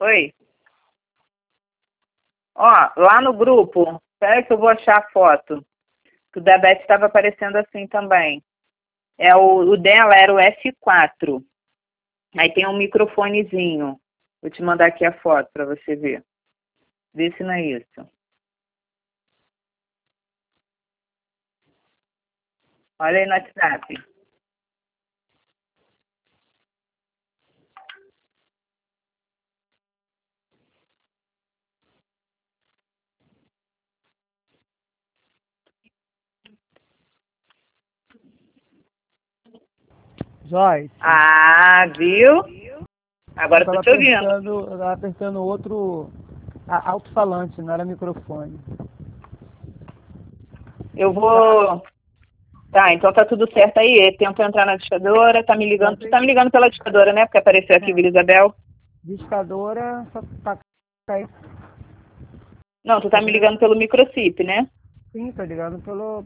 Oi. Ó, lá no grupo, espera que eu vou achar a foto. Que o da Beth estava aparecendo assim também. O dela era o F4. Aí tem um microfonezinho. Vou te mandar aqui a foto para você ver. Vê se não é isso. Olha aí no WhatsApp. Joyce. Ah, viu? Agora eu tô te ouvindo. Eu tava apertando outro alto-falante, não era microfone. Eu vou... Tá, então tá tudo certo aí. Tenta entrar na discadora, tá me ligando. Tu tá me ligando pela discadora, né? Porque apareceu aqui Vila Isabel. Discadora, só tá caindo. Não, tu tá me ligando pelo microcip, né? Sim, tô ligando pelo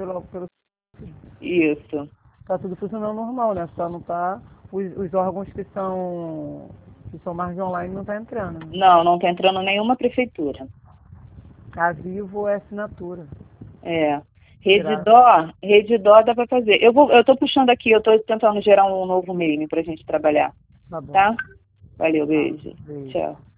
Isso. tá tudo funcionando normal, né? Só não tá os órgãos que são mais de online não tá entrando. Né? Não tá entrando nenhuma prefeitura. A Vivo é assinatura. É. Redidó dá pra fazer. Eu tô puxando aqui, eu tô tentando gerar um novo meme pra gente trabalhar. Tá bom. Tá? Valeu, Tá, beijo. beijo. Tchau.